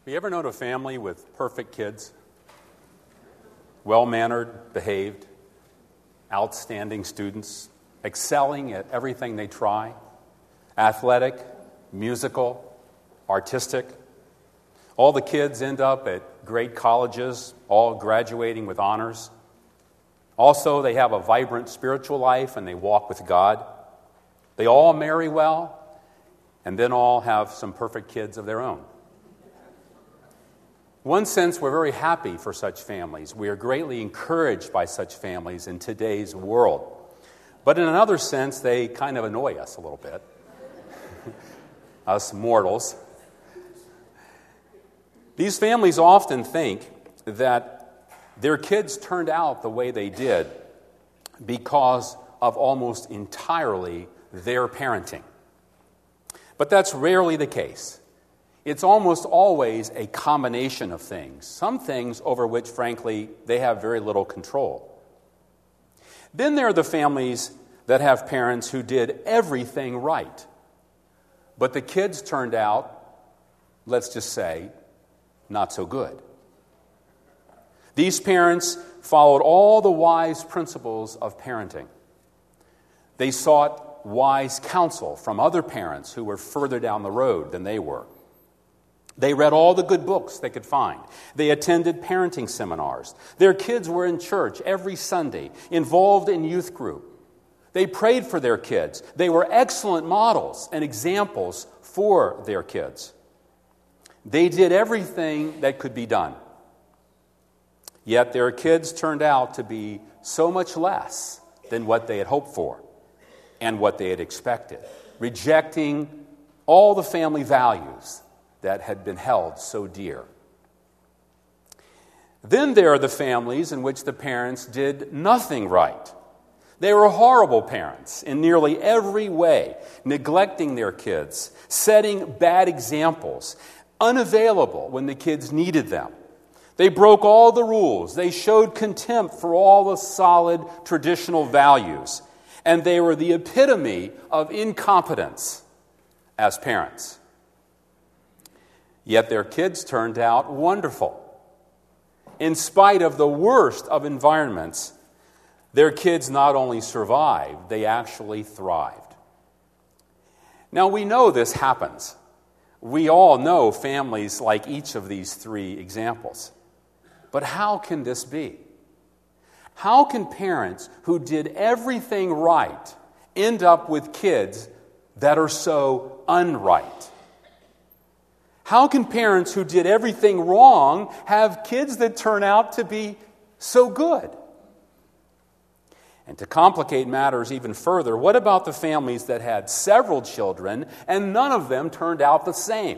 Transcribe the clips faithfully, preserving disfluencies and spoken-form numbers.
Have you ever known a family with perfect kids? Well-mannered, behaved, outstanding students, excelling at everything they try, athletic, musical, artistic. All the kids end up at great colleges, all graduating with honors. Also, they have a vibrant spiritual life and they walk with God. They all marry well, and then all have some perfect kids of their own. In one sense, we're very happy for such families. We are greatly encouraged by such families in today's world. But in another sense, they kind of annoy us a little bit, us mortals. These families often think that their kids turned out the way they did because of almost entirely their parenting. But that's rarely the case. It's almost always a combination of things, some things over which, frankly, they have very little control. Then there are the families that have parents who did everything right, but the kids turned out, let's just say, not so good. These parents followed all the wise principles of parenting. They sought wise counsel from other parents who were further down the road than they were. They read all the good books they could find. They attended parenting seminars. Their kids were in church every Sunday, involved in youth group. They prayed for their kids. They were excellent models and examples for their kids. They did everything that could be done. Yet their kids turned out to be so much less than what they had hoped for and what they had expected, rejecting all the family values that had been held so dear. Then there are the families in which the parents did nothing right. They were horrible parents in nearly every way, neglecting their kids, setting bad examples, unavailable when the kids needed them. They broke all the rules. They showed contempt for all the solid traditional values. And they were the epitome of incompetence as parents. Yet their kids turned out wonderful. In spite of the worst of environments, their kids not only survived, they actually thrived. Now, we know this happens. We all know families like each of these three examples. But how can this be? How can parents who did everything right end up with kids that are so unright? How can parents who did everything wrong have kids that turn out to be so good? And to complicate matters even further, what about the families that had several children and none of them turned out the same?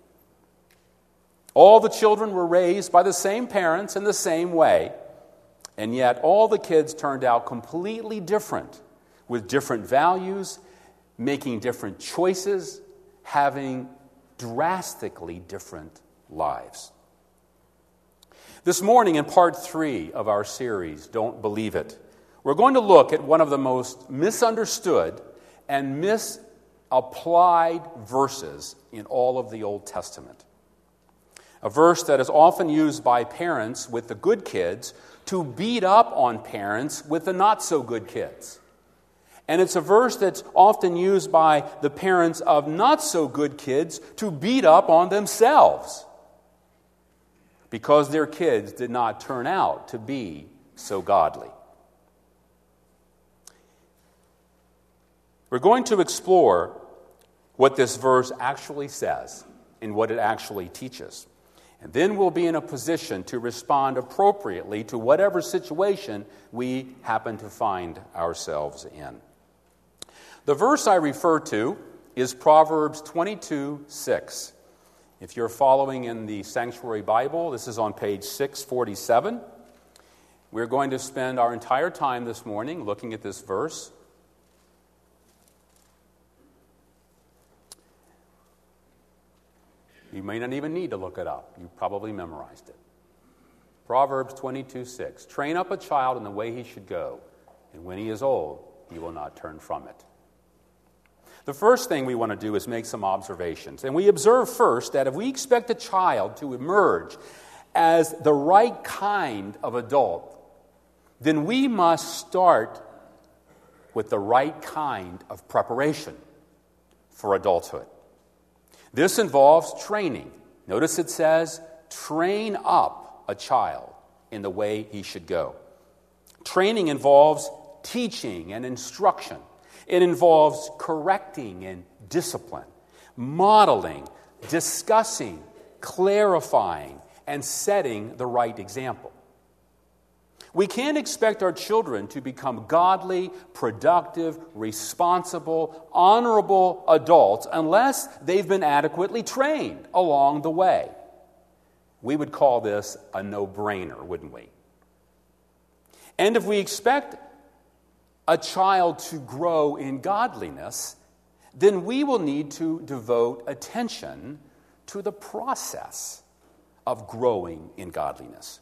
All the children were raised by the same parents in the same way, and yet all the kids turned out completely different, with different values, making different choices, having drastically different lives. This morning in part three of our series, Don't Believe It, we're going to look at one of the most misunderstood and misapplied verses in all of the Old Testament. A verse that is often used by parents with the good kids to beat up on parents with the not-so-good kids. And it's a verse that's often used by the parents of not-so-good kids to beat up on themselves because their kids did not turn out to be so godly. We're going to explore what this verse actually says and what it actually teaches. And then we'll be in a position to respond appropriately to whatever situation we happen to find ourselves in. The verse I refer to is Proverbs twenty-two six. If you're following in the Sanctuary Bible, this is on page six forty-seven. We're going to spend our entire time this morning looking at this verse. You may not even need to look it up. You probably memorized it. Proverbs twenty-two six. Train up a child in the way he should go, and when he is old, he will not turn from it. The first thing we want to do is make some observations. And we observe first that if we expect a child to emerge as the right kind of adult, then we must start with the right kind of preparation for adulthood. This involves training. Notice it says, train up a child in the way he should go. Training involves teaching and instruction. It involves correcting and discipline, modeling, discussing, clarifying, and setting the right example. We can't expect our children to become godly, productive, responsible, honorable adults unless they've been adequately trained along the way. We would call this a no-brainer, wouldn't we? And if we expect a child to grow in godliness, then we will need to devote attention to the process of growing in godliness.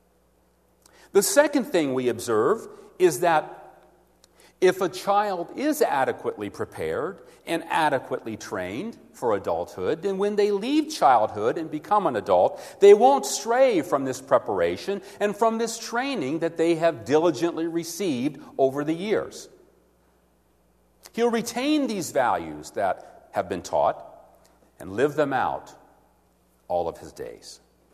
The second thing we observe is that if a child is adequately prepared and adequately trained for adulthood, then when they leave childhood and become an adult, they won't stray from this preparation and from this training that they have diligently received over the years. He'll retain these values that have been taught and live them out all of his days.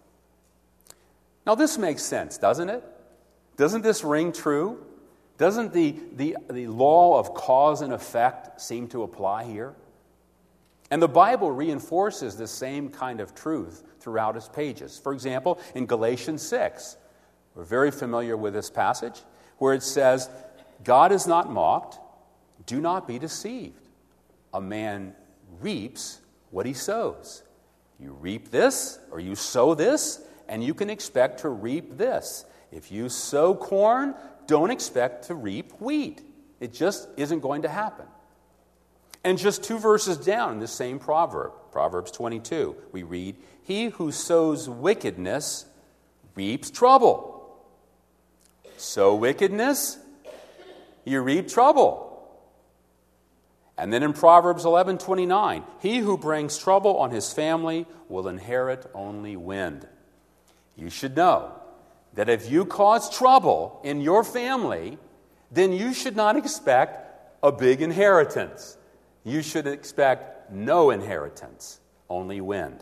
Now, this makes sense, doesn't it? Doesn't this ring true? Doesn't the, the, the law of cause and effect seem to apply here? And the Bible reinforces this same kind of truth throughout its pages. For example, in Galatians six, we're very familiar with this passage, where it says, God is not mocked, do not be deceived. A man reaps what he sows. You reap this, or you sow this, and you can expect to reap this. If you sow corn, don't expect to reap wheat. It just isn't going to happen. And just two verses down in the same proverb, Proverbs twenty-two, we read, he who sows wickedness reaps trouble. Sow wickedness, you reap trouble. And then in Proverbs eleven twenty-nine, he who brings trouble on his family will inherit only wind. You should know that if you cause trouble in your family, then you should not expect a big inheritance. You should expect no inheritance, only wind.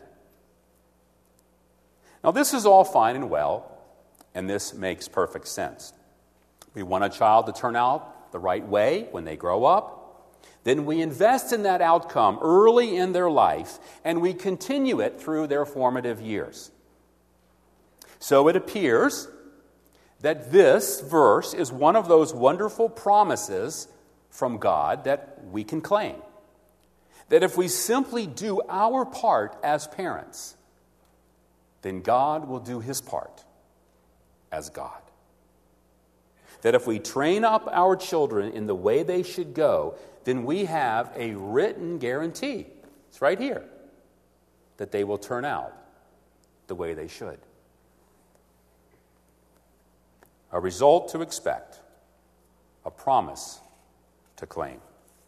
Now, this is all fine and well, and this makes perfect sense. We want a child to turn out the right way when they grow up. Then we invest in that outcome early in their life, and we continue it through their formative years. So it appears that this verse is one of those wonderful promises from God that we can claim. That if we simply do our part as parents, then God will do his part as God. That if we train up our children in the way they should go, then we have a written guarantee, it's right here, that they will turn out the way they should. A result to expect, a promise to claim.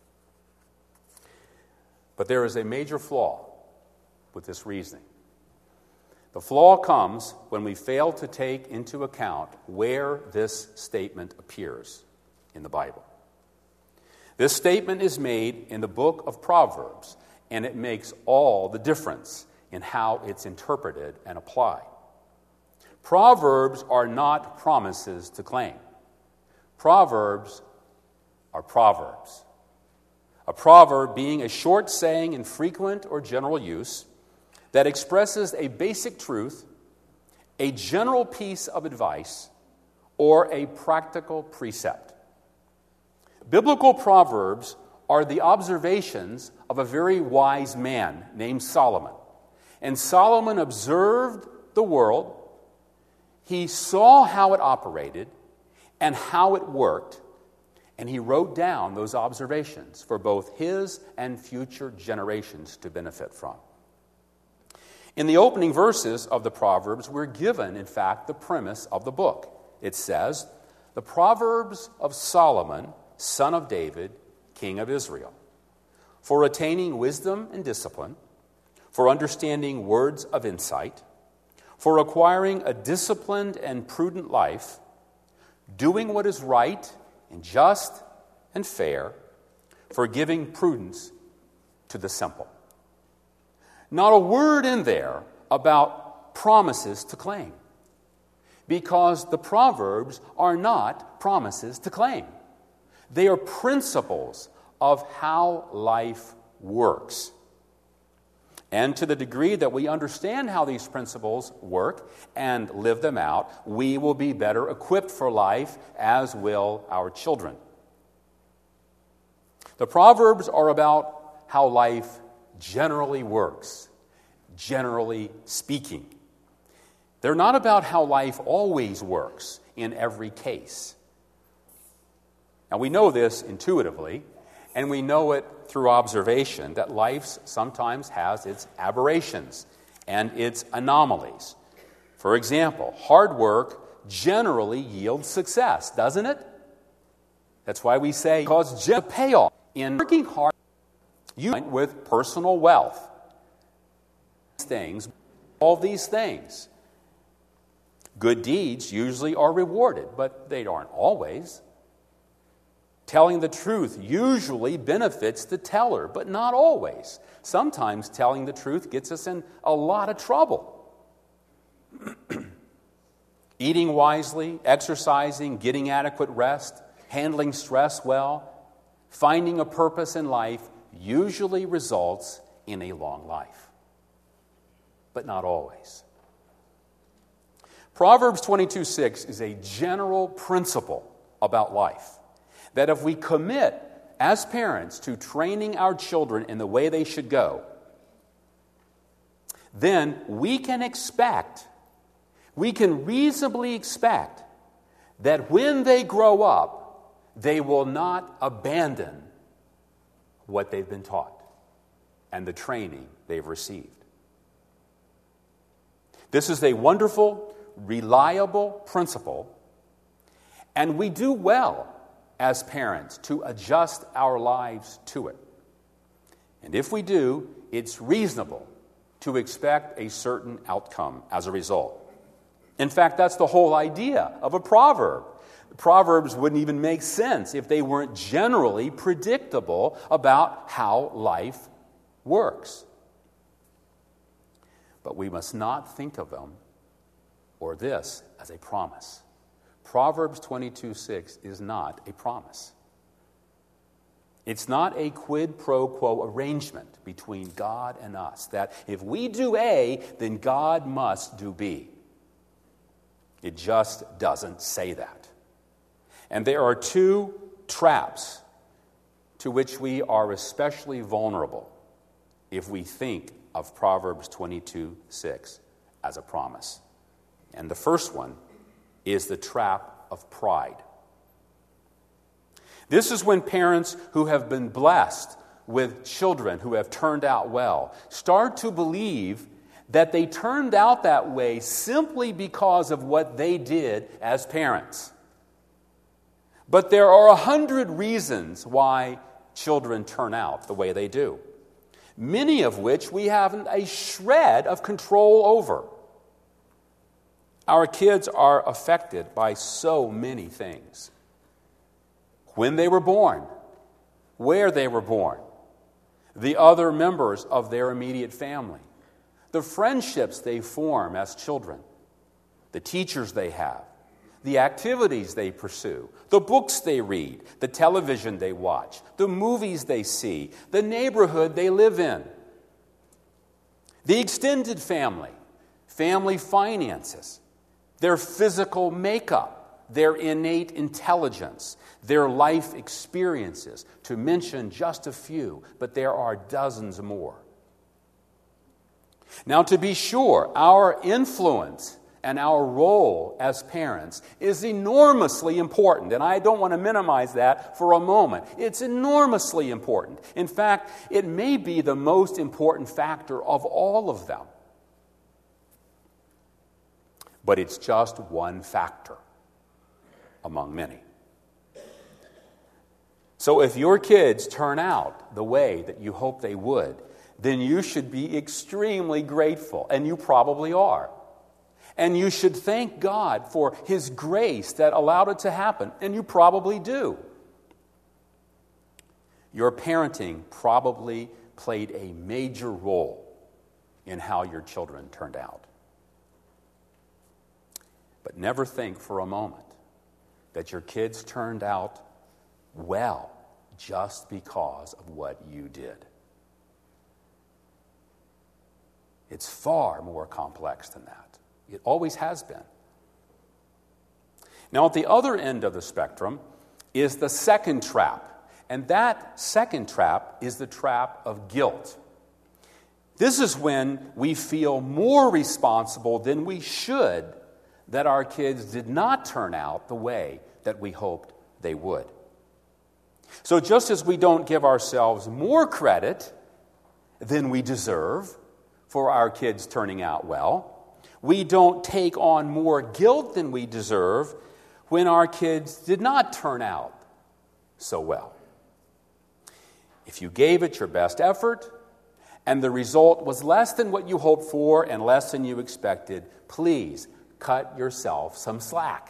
But there is a major flaw with this reasoning. The flaw comes when we fail to take into account where this statement appears in the Bible. This statement is made in the book of Proverbs, and it makes all the difference in how it's interpreted and applied. Proverbs are not promises to claim. Proverbs are proverbs. A proverb being a short saying in frequent or general use that expresses a basic truth, a general piece of advice, or a practical precept. Biblical proverbs are the observations of a very wise man named Solomon. And Solomon observed the world. He saw how it operated and how it worked, and he wrote down those observations for both his and future generations to benefit from. In the opening verses of the Proverbs, we're given, in fact, the premise of the book. It says, "The Proverbs of Solomon, son of David, king of Israel. for attaining wisdom and discipline, for understanding words of insight, for acquiring a disciplined and prudent life, doing what is right and just and fair, for giving prudence to the simple. Not a word in there about promises to claim, because the Proverbs are not promises to claim. They are principles of how life works. And to the degree that we understand how these principles work and live them out, we will be better equipped for life, as will our children. The Proverbs are about how life generally works, generally speaking. They're not about how life always works in every case. Now, we know this intuitively, and we know it through observation, that life sometimes has its aberrations and its anomalies. For example, hard work generally yields success, doesn't it? That's why we say, because the payoff in working hard, you with personal wealth. Things, all these things. Good deeds usually are rewarded, but they aren't always. Telling the truth usually benefits the teller, but not always. Sometimes telling the truth gets us in a lot of trouble. Eating wisely, exercising, getting adequate rest, handling stress well, finding a purpose in life usually results in a long life, but not always. Proverbs twenty-two six is a general principle about life, that if we commit as parents to training our children in the way they should go, then we can expect, we can reasonably expect that when they grow up, they will not abandon what they've been taught and the training they've received. This is a wonderful, reliable principle, and we do well as parents to adjust our lives to it. And if we do, it's reasonable to expect a certain outcome as a result. In fact, that's the whole idea of a proverb. Proverbs wouldn't even make sense if they weren't generally predictable about how life works. But we must not think of them or this as a promise. Proverbs twenty-two six is not a promise. It's not a quid pro quo arrangement between God and us, that if we do A, then God must do B. It just doesn't say that. And there are two traps to which we are especially vulnerable if we think of Proverbs twenty-two six as a promise. And the first one is the trap of pride. This is when parents who have been blessed with children who have turned out well start to believe that they turned out that way simply because of what they did as parents. But there are a hundred reasons why children turn out the way they do, many of which we haven't a shred of control over. Our kids are affected by so many things. When they were born, where they were born, the other members of their immediate family, the friendships they form as children, the teachers they have, the activities they pursue, the books they read, the television they watch, the movies they see, the neighborhood they live in, the extended family, family finances, their physical makeup, their innate intelligence, their life experiences, to mention just a few, but there are dozens more. Now, to be sure, our influence and our role as parents is enormously important, and I don't want to minimize that for a moment. It's enormously important. In fact, it may be the most important factor of all of them. But it's just one factor among many. So if your kids turn out the way that you hope they would, then you should be extremely grateful, and you probably are. And you should thank God for His grace that allowed it to happen, and you probably do. Your parenting probably played a major role in how your children turned out. But never think for a moment that your kids turned out well just because of what you did. It's far more complex than that. It always has been. Now, at the other end of the spectrum is the second trap. And that second trap is the trap of guilt. This is when we feel more responsible than we should that our kids did not turn out the way that we hoped they would. So just as we don't give ourselves more credit than we deserve for our kids turning out well, we don't take on more guilt than we deserve when our kids did not turn out so well. If you gave it your best effort and the result was less than what you hoped for and less than you expected, please cut yourself some slack.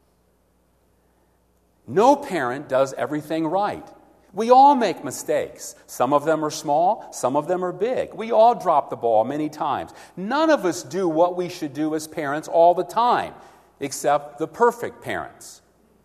No parent does everything right. We all make mistakes. Some of them are small, some of them are big. We all drop the ball many times. None of us do what we should do as parents all the time, except the perfect parents.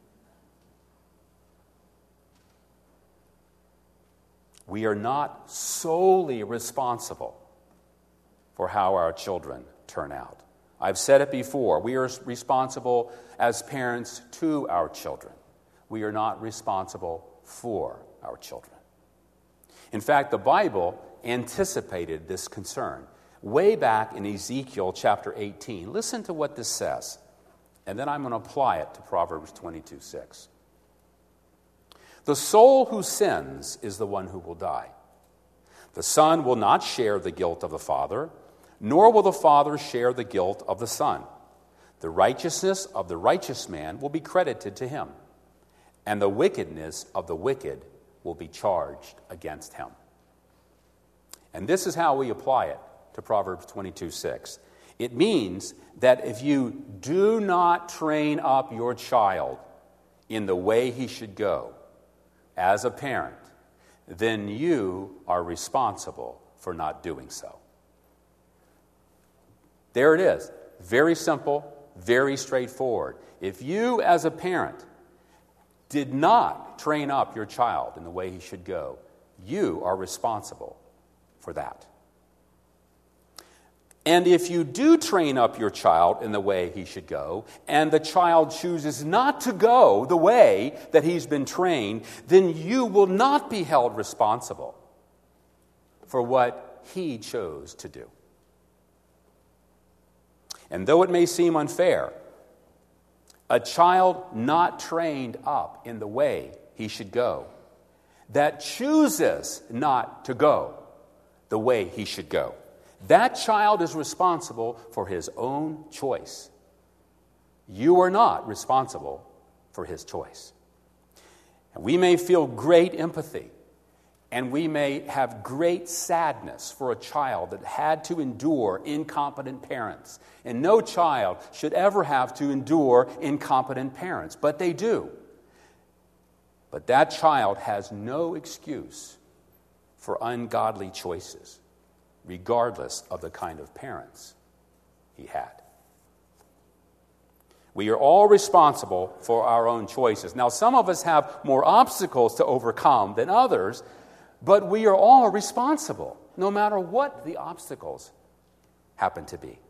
We are not solely responsible for how our children turn out. I've said it before. We are responsible as parents to our children. We are not responsible for our children. In fact, the Bible anticipated this concern way back in Ezekiel chapter eighteen. Listen to what this says, and then I'm going to apply it to Proverbs twenty-two six. The soul who sins is the one who will die. The son will not share the guilt of the father, nor will the father share the guilt of the son. The righteousness of the righteous man will be credited to him, and the wickedness of the wicked will be charged against him. And this is how we apply it to Proverbs twenty-two six. It means that if you do not train up your child in the way he should go as a parent, then you are responsible for not doing so. There it is. Very simple, very straightforward. If you as a parent did not train up your child in the way he should go, you are responsible for that. And if you do train up your child in the way he should go, and the child chooses not to go the way that he's been trained, then you will not be held responsible for what he chose to do. And though it may seem unfair, a child not trained up in the way he should go, that chooses not to go the way he should go, that child is responsible for his own choice. You are not responsible for his choice. And we may feel great empathy, and we may have great sadness for a child that had to endure incompetent parents. And no child should ever have to endure incompetent parents, but they do. But that child has no excuse for ungodly choices, regardless of the kind of parents he had. We are all responsible for our own choices. Now, some of us have more obstacles to overcome than others, but we are all responsible, no matter what the obstacles happen to be.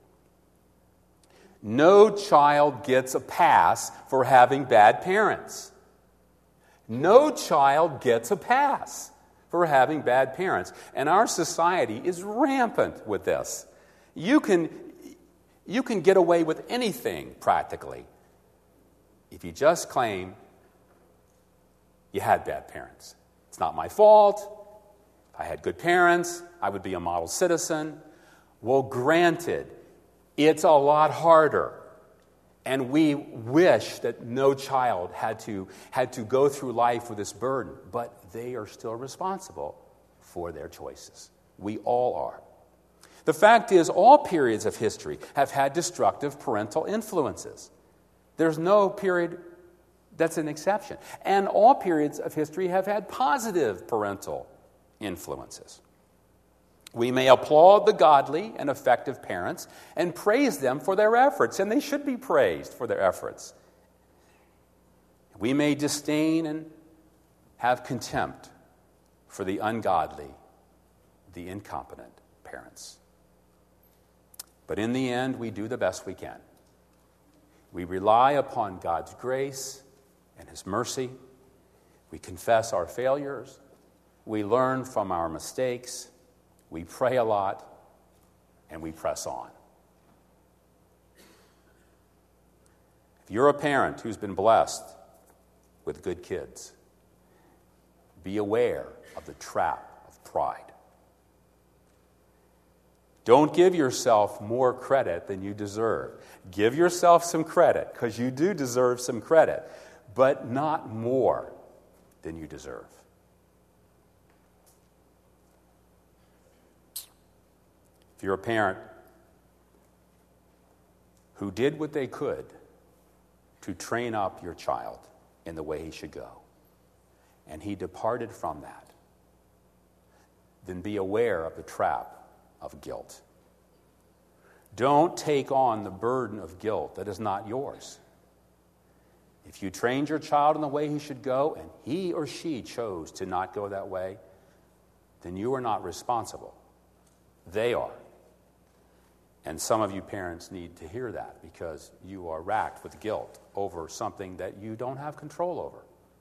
No child gets a pass for having bad parents. No child gets a pass for having bad parents. And our society is rampant with this. You can, you can get away with anything, practically, if you just claim you had bad parents. It's not my fault. If I had good parents, I would be a model citizen. Well, granted, it's a lot harder And we wish that no child had to, had to go through life with this burden, but they are still responsible for their choices. We all are. The fact is, all periods of history have had destructive parental influences. There's no period that's an exception. And all periods of history have had positive parental influences. We may applaud the godly and effective parents and praise them for their efforts, and they should be praised for their efforts. We may disdain and have contempt for the ungodly, the incompetent parents. But in the end, we do the best we can. We rely upon God's grace and His mercy. We confess our failures. We learn from our mistakes. We pray a lot, and we press on. If you're a parent who's been blessed with good kids, be aware of the trap of pride. Don't give yourself more credit than you deserve. Give yourself some credit, because you do deserve some credit, but not more than you deserve. If you're a parent who did what they could to train up your child in the way he should go, and he departed from that, then be aware of the trap of guilt. Don't take on the burden of guilt that is not yours. If you trained your child in the way he should go, and he or she chose to not go that way, then you are not responsible. They are. And some of you parents need to hear that, because you are racked with guilt over something that you don't have control over.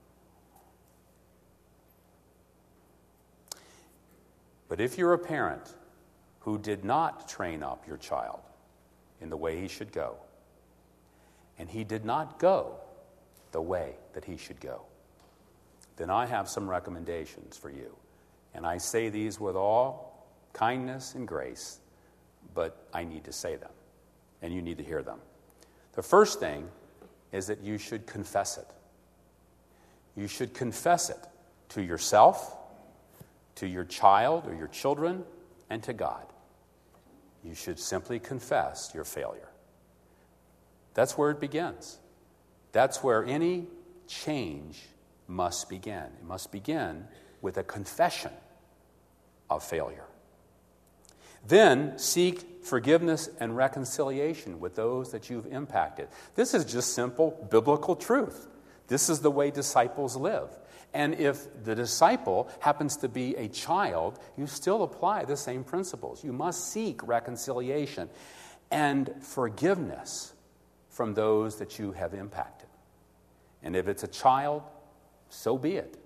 But if you're a parent who did not train up your child in the way he should go, and he did not go the way that he should go, then I have some recommendations for you. And I say these with all kindness and grace, but I need to say them, and you need to hear them. The first thing is that you should confess it. You should confess it to yourself, to your child or your children, and to God. You should simply confess your failure. That's where it begins. That's where any change must begin. It must begin with a confession of failure. Then seek forgiveness and reconciliation with those that you've impacted. This is just simple biblical truth. This is the way disciples live. And if the disciple happens to be a child, you still apply the same principles. You must seek reconciliation and forgiveness from those that you have impacted. And if it's a child, so be it.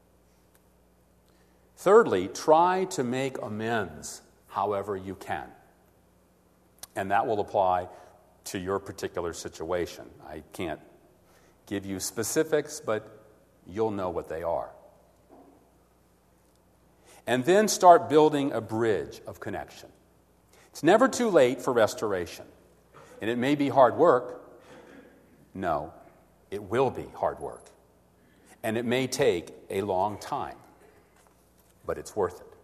Thirdly, try to make amends however you can. And that will apply to your particular situation. I can't give you specifics, but you'll know what they are. And then start building a bridge of connection. It's never too late for restoration. And it may be hard work. No, it will be hard work. And it may take a long time, but it's worth it.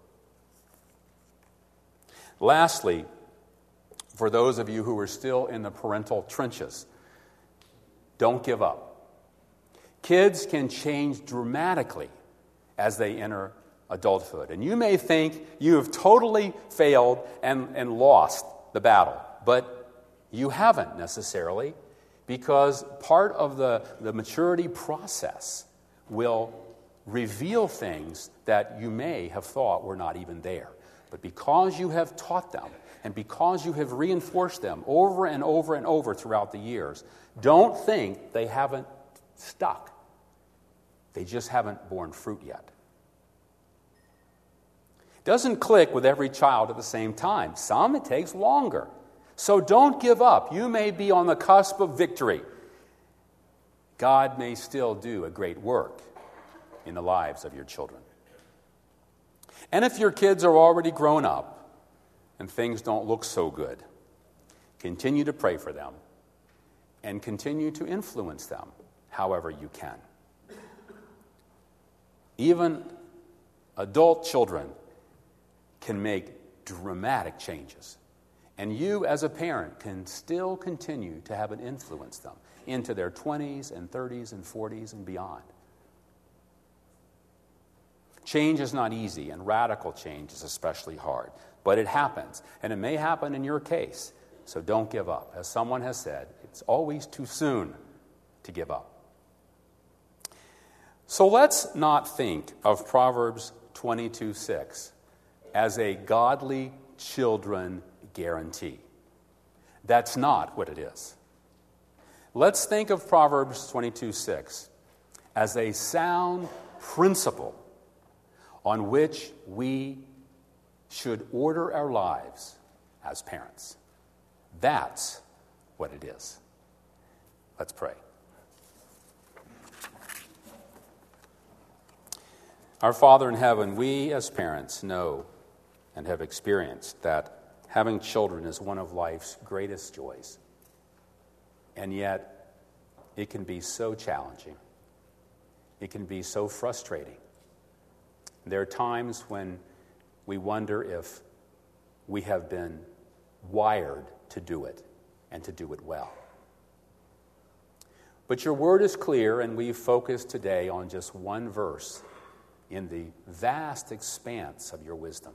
Lastly, for those of you who are still in the parental trenches, don't give up. Kids can change dramatically as they enter adulthood. And you may think you have totally failed and, and lost the battle, but you haven't necessarily, because part of the, the maturity process will reveal things that you may have thought were not even there. But because you have taught them, and because you have reinforced them over and over and over throughout the years, don't think they haven't stuck. They just haven't borne fruit yet. Doesn't click with every child at the same time. Some it takes longer. So don't give up. You may be on the cusp of victory. God may still do a great work in the lives of your children. And if your kids are already grown up and things don't look so good, continue to pray for them and continue to influence them however you can. Even adult children can make dramatic changes. And you, as a parent, can still continue to have an influence them into their twenties and thirties and forties and beyond. Change is not easy, and radical change is especially hard. But it happens, and it may happen in your case, so don't give up. As someone has said, it's always too soon to give up. So let's not think of Proverbs twenty-two six as a godly children guarantee. That's not what it is. Let's think of Proverbs twenty-two six as a sound principle on which we should order our lives as parents. That's what it is. Let's pray. Our Father in heaven, we as parents know and have experienced that having children is one of life's greatest joys. And yet, it can be so challenging. It can be so frustrating. There are times when we wonder if we have been wired to do it and to do it well. But your word is clear, and we've focused today on just one verse in the vast expanse of your wisdom,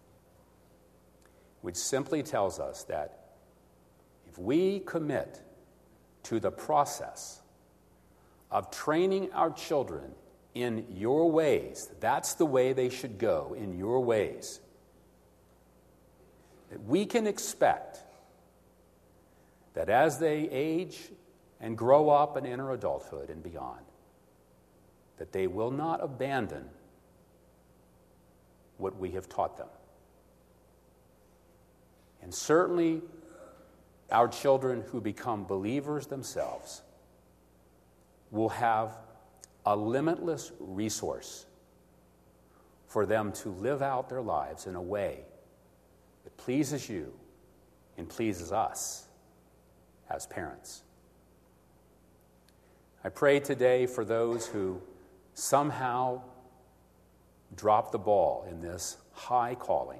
which simply tells us that if we commit to the process of training our children in your ways, that's the way they should go, in your ways, that we can expect that as they age and grow up and enter adulthood and beyond, that they will not abandon what we have taught them. And certainly, our children who become believers themselves will have a limitless resource for them to live out their lives in a way that pleases you and pleases us as parents. I pray today for those who somehow dropped the ball in this high calling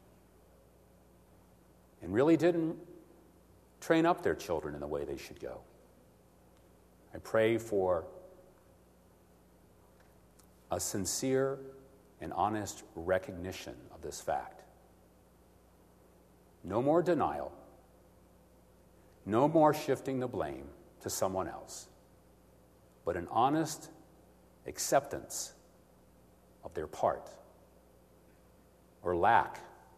and really didn't train up their children in the way they should go. I pray for a sincere and honest recognition of this fact. No more denial. No more shifting the blame to someone else, but an honest acceptance of their part or lack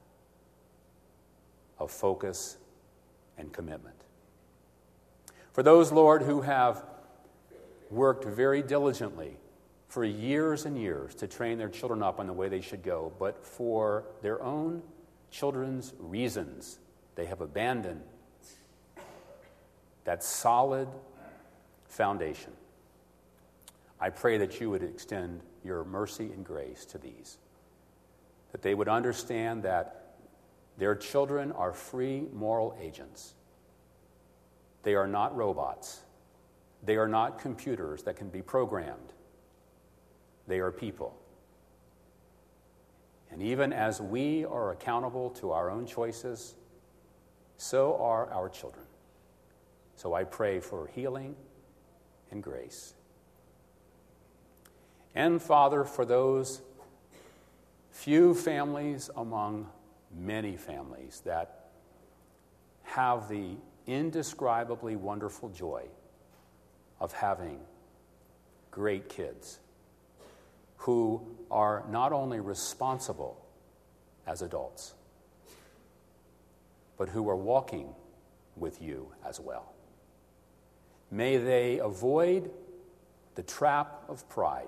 of focus and commitment. For those, Lord, who have worked very diligently for years and years to train their children up on the way they should go, but for their own children's reasons, they have abandoned that solid foundation. I pray that you would extend your mercy and grace to these, that they would understand that their children are free moral agents. They are not robots. They are not computers that can be programmed. They are people. And even as we are accountable to our own choices, so are our children. So I pray for healing and grace. And Father, for those few families among many families that have the indescribably wonderful joy of having great kids who are not only responsible as adults, but who are walking with you as well. May they avoid the trap of pride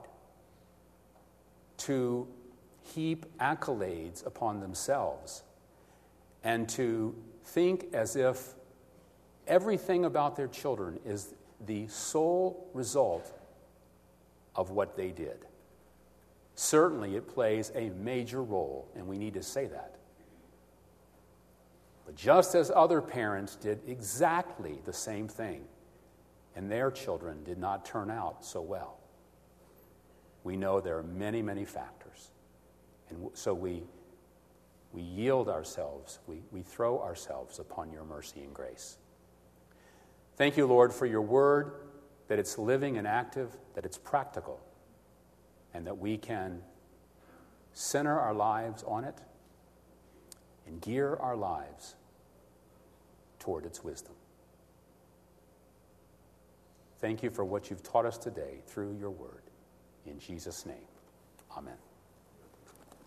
to heap accolades upon themselves and to think as if everything about their children is the sole result of what they did. Certainly, it plays a major role, and we need to say that. But just as other parents did exactly the same thing and their children did not turn out so well. We know there are many, many factors. And so we, we yield ourselves, we, we throw ourselves upon your mercy and grace. Thank you, Lord, for your word, that it's living and active, that it's practical, and that we can center our lives on it and gear our lives toward its wisdom. Thank you for what you've taught us today through your word. In Jesus' name, amen.